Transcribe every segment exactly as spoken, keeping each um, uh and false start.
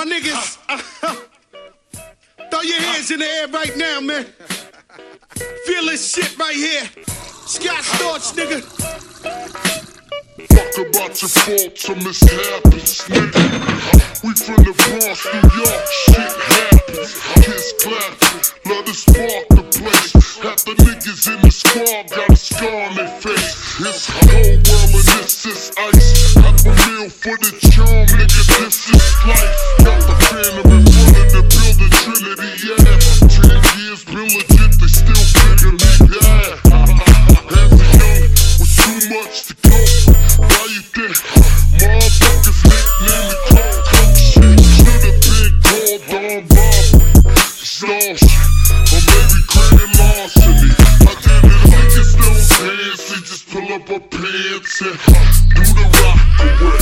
My niggas, throw your hands in the air right now, man. Feel this shit right here. Scott Storch, nigga. Fuck about your faults or mishaps, nigga. We from the Bronx, New York, shit happens. Kids clapping, let us spark the place. Half the niggas in the squad got a scar on their face. It's the whole world and this is ice. Half a meal for the charm, nigga, this is life. Got the phantom in front of the building, Trinity, yeah. Ten years been legit, they still figure me, yeah. As a young with too much to cope, why you think motherfuckers nickname me cold coke shit? Should've been called on robbery, stall shit, or maybe grand larceny. I did it like it's no fancy, just pull up her pants and do the rock away.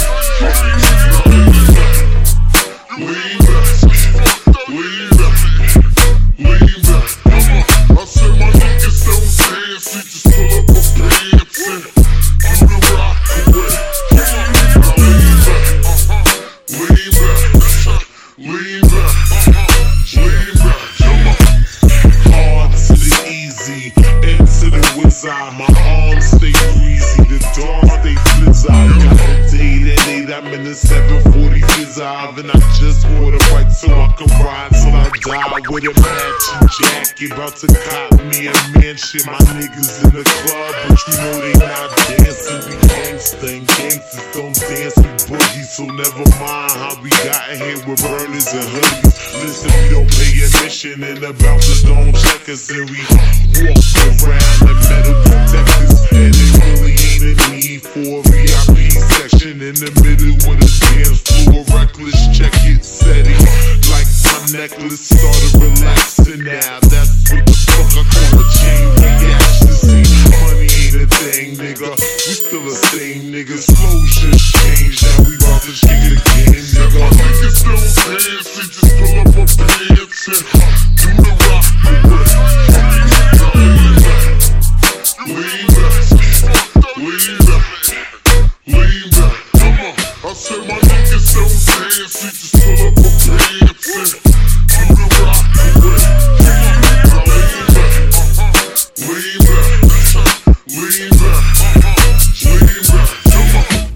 Lean back, lean back, lean back. I said my niggas don't fancy, just pull up her pants and do the rock away. Lean back, lean back, lean back, lean back. Hard to the easy, into the wizard. My arms stay greasy, the doors stay blizzard. Got a day that eight, I'm in the seven forty Fizzard. And I just bought a bike so I can ride till I die with a matching jacket. About to cop me a mansion. My niggas in the club, but you know they not dancing. We gangsta and gangsters don't dance, we boogie. So never mind how we got here with burners and hoodies. Listen, we don't pay admission and the bouncers don't check us. And we walk around the metal detectors. And it really ain't a need for a V I P section in the middle with a dance floor. Reckless, check it, setting like my necklace started relaxing now. That's what the fuck I call a chain reaction. See, money ain't a thing, nigga. We still the same niggas. Flow just changed. Now we about to kick the game, nigga. My niggas don't fancy, just pull up her pants and do the rock away. Lean back, lean back, lean back. Come on, I said my niggas don't fancy, just pull up her pants and do the rock away. Lean back, lean back, lean back, lean back. Come on.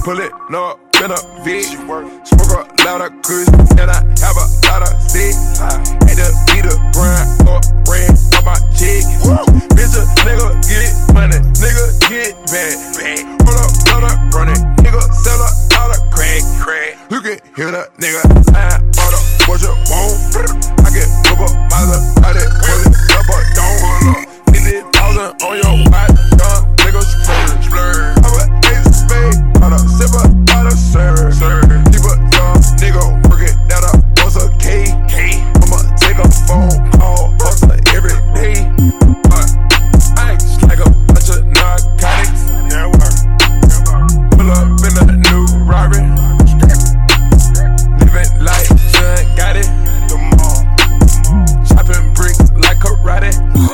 pull it up in a V. Smoke a lot of kush, and I have a lot of sex. Had to beat the grind up, ran on my check. Bitch, a nigga get money, nigga get bad. Hold up, hold up, run it, nigga sell a lot of crack. You can hear that nigga lying, hold up, what you want? I get flip up, my little body, pull it up or don't pull up. Fifty thousand on your watch, young nigga splurge. I'm a ace of spade, on a sipper, out of serve. Keep a young nigga working down a once a K. I'ma take a phone call, hustle every day. But I ain't just like a bunch of narcotics. Pull up in a new Rari. Living like John got it. Chopping bricks like karate.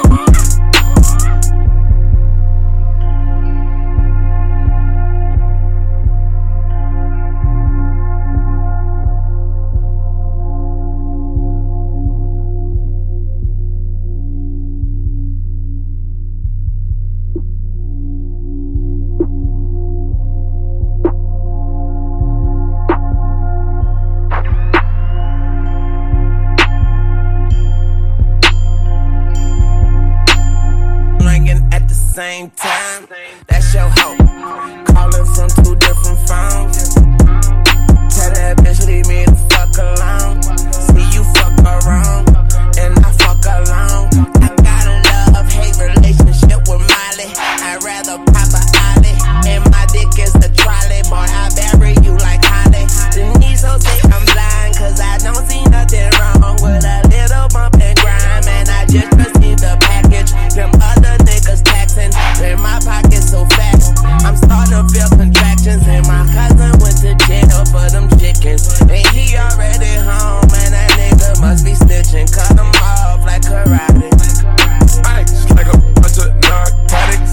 Same time, that's your hoe. Calling from two different phones. Tell that bitch leave me the fuck alone. See you fuck around, and I fuck alone. I got a love-hate relationship with Molly. I'd rather pop a ollie, and my dick is the trolley. Boy, I bury you like Holly. Denise so say I'm blind, cause I don't see nothing wrong with a little bump and grime. And I just received a package. Them other niggas taxing. In my pocket so fast, I'm starting to feel contractions. And my cousin went to jail for them chickens. And he already home, and that nigga must be snitching. Cut him off like karate. I just like a bunch of narcotics.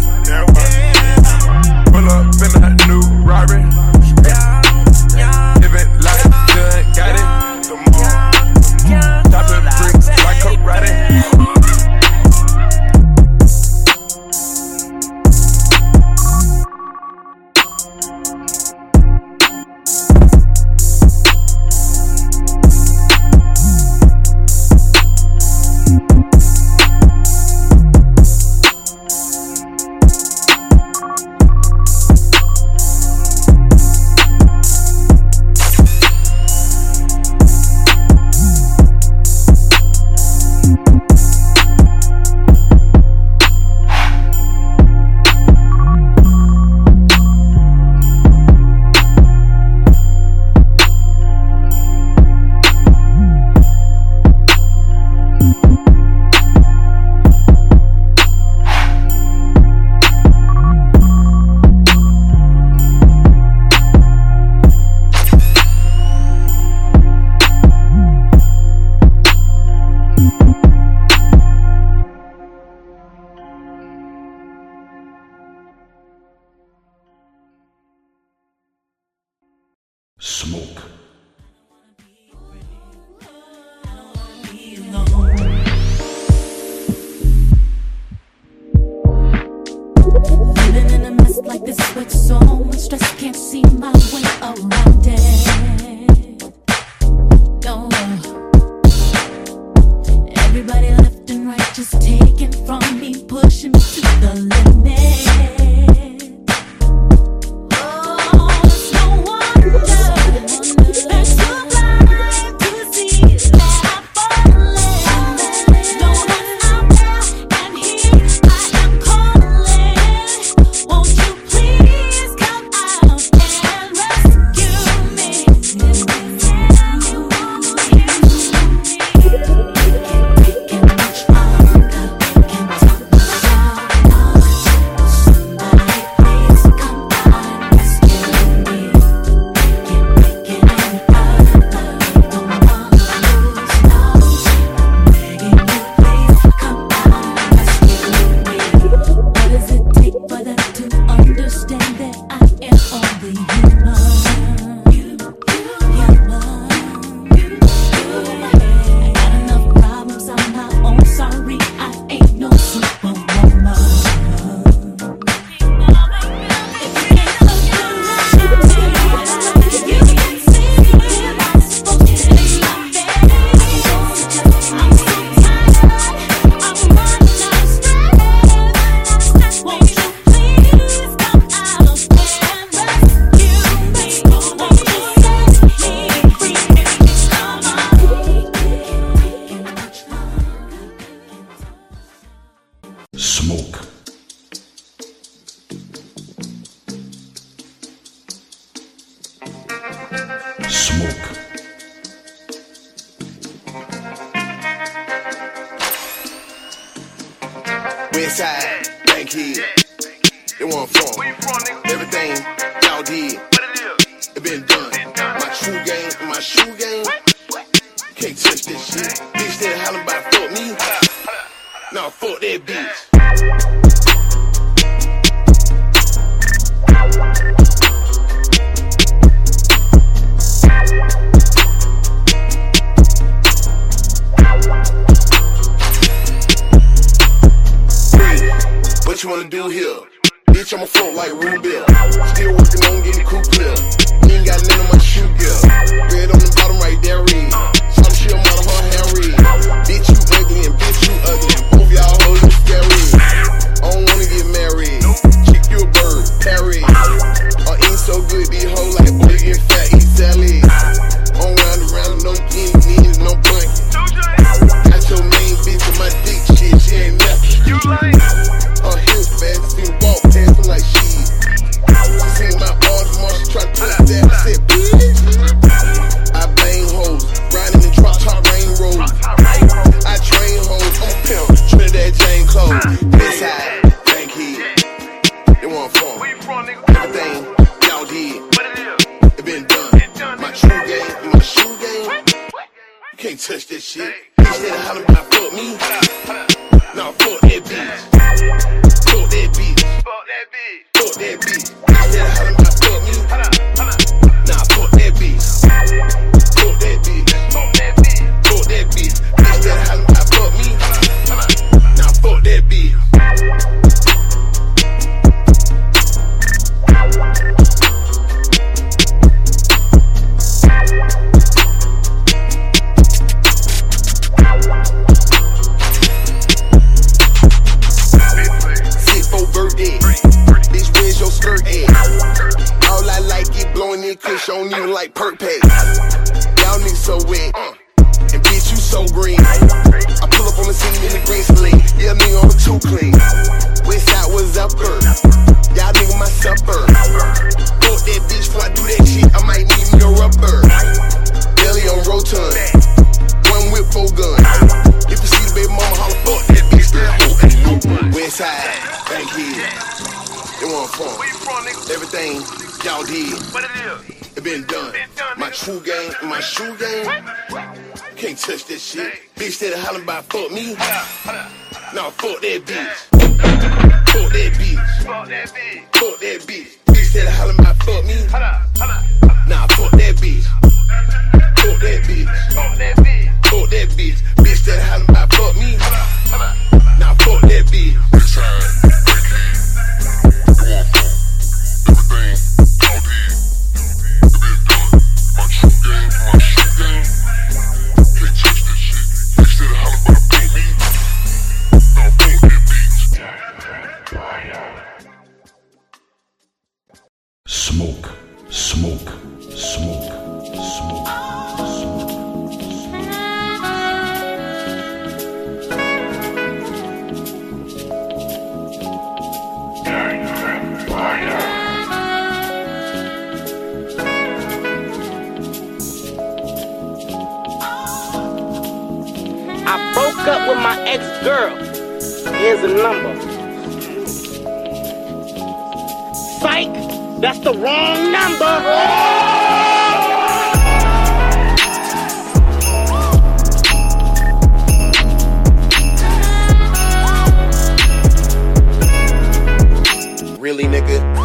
Pull up in a new Rari. Living like John got it. Chopping bricks like karate. Smoke. Living in a mess like this with so much stress, can't see my way around it. No, everybody left and right just taking from me, pushing me to the limit. Oh, it's no wonder they're too blind to see that I'm falling. No one's out there, and here I am calling. Won't you please come out and rescue me? Superwoman. Smoke. Westside, Bankhead, they want from everything y'all did. It been done. My true game, my shoe game. Can't touch this shit. Bitch that hollering about fuck me. Nah, fuck that bitch. What you wanna do here? Bitch, I'ma float like Rubel. Still working on getting cool clear. You ain't got none of my shoe gear. Red on the bottom right there, red. Some shit I'm out of her hair red. Bitch, you ugly and bitch, you ugly. Both y'all hoes look scary. I don't wanna get married. Chick, you a bird, parry. I eat so good, these hoes like boy, you get fat, eat salad. On round and round, no guinea, knees, no blanket. Got your main bitch with my dick shit, she ain't nothing. You like her hips fast, seen walk dancing like shit. She seen my arms, more she try to twist that. I said, bitch. I bang hoes, riding in drop top rain roads. I train hoes, I'm a pimp, Trinidad Jane Clothes. This high, Bankhead, they want fun. Everything y'all did, it been done. My true game, my shoe game. You can't touch that shit. Bitch that holler about fuck me. Nah, fuck that bitch. Fuck that bitch. Fuck that bitch. Bitch that holler about fuck me. Nah, fuck that bitch. Fuck that bitch. Fuck that bitch. Bitch that holler about fuck me. Nah, fuck that bitch. Bitch, where's your skirt at? All I like is blowing in kush, I don't even like perk pay. Y'all niggas so wet, uh, and bitch, you so green. I pull up on the scene in the green sling. Yeah, nigga on the two clean. Westside was upper. Y'all nigga my supper. Fuck that bitch before I do that shit, I might need me a rubber. Belly on rotund, one whip, four gun. If you see the baby mama holler, fuck that bitch, that hoe ain't no one. Westside, Bankhead. They want from everything y'all did. It been done. My true game, my shoe game. Can't touch that shit. Bitch that hollering about fuck me. Nah, fuck that bitch. Fuck that bitch. Fuck that bitch. Bitch that hollering about fuck me. Nah, fuck that bitch. Fuck that bitch. Fuck that bitch. Bitch that hollering about fuck me. Nah, fuck that bitch. Smoke, smoke, smoke, smoke, smoke. I broke up with my ex-girl. Here's a number. Psych! That's the wrong number! Really, nigga?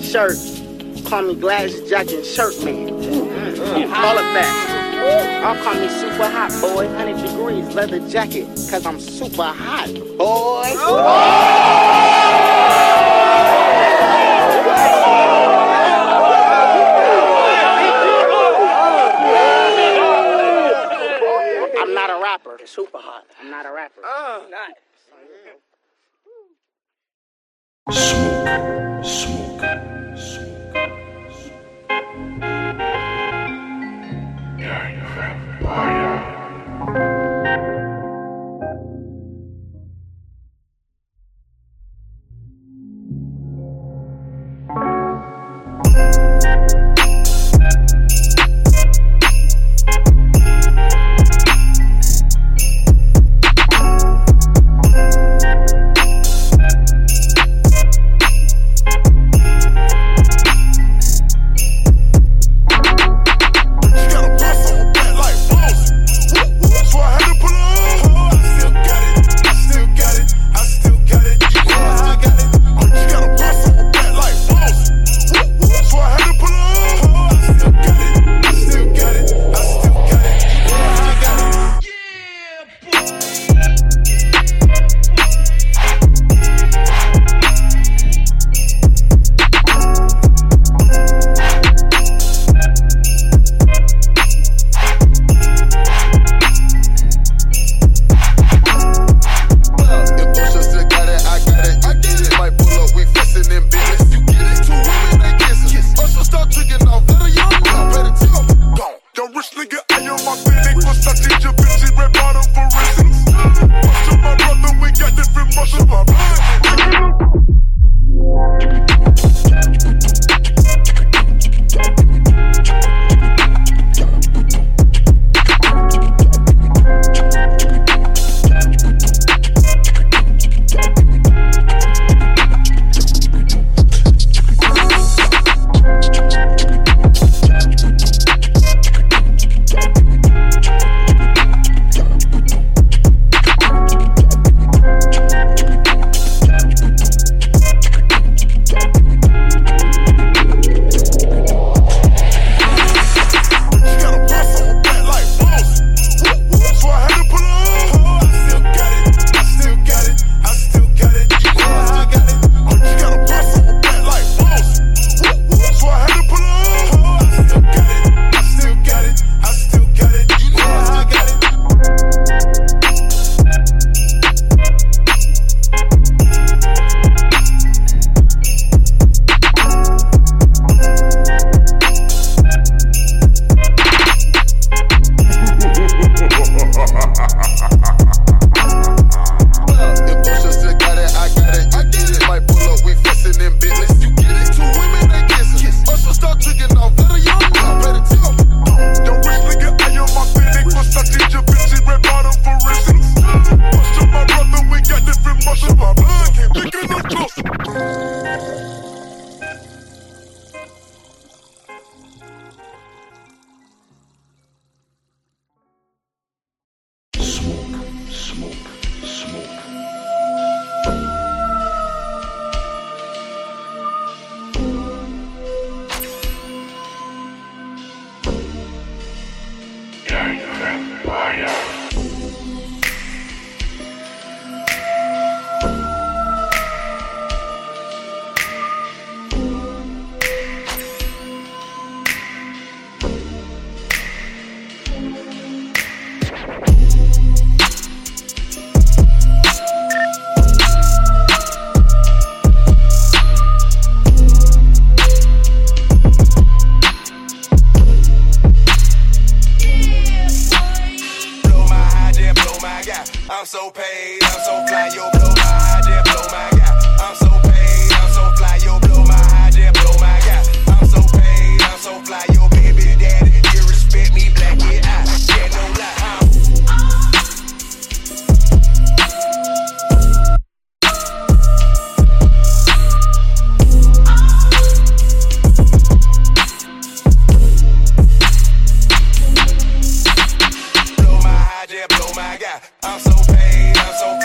shirt. Call me Glasses Jacket and Shirt Man. Call it back. I'll call me super hot, boy. one hundred degrees, leather jacket, cause I'm super hot, boy. I'm not a rapper. Super hot. I'm not a rapper. Oh, nice. Smoke, smoke, smoke. Yeah, you feel fire. I'm so paid, I'm so fly, yo, blow my high, just blow my guy. I'm so paid, I'm so fly, yo, blow my high, just blow my guy. I'm so paid, I'm so fly, yo, baby daddy, you respect me, black it out, yeah, no lie, huh? I'm so paid, I'm so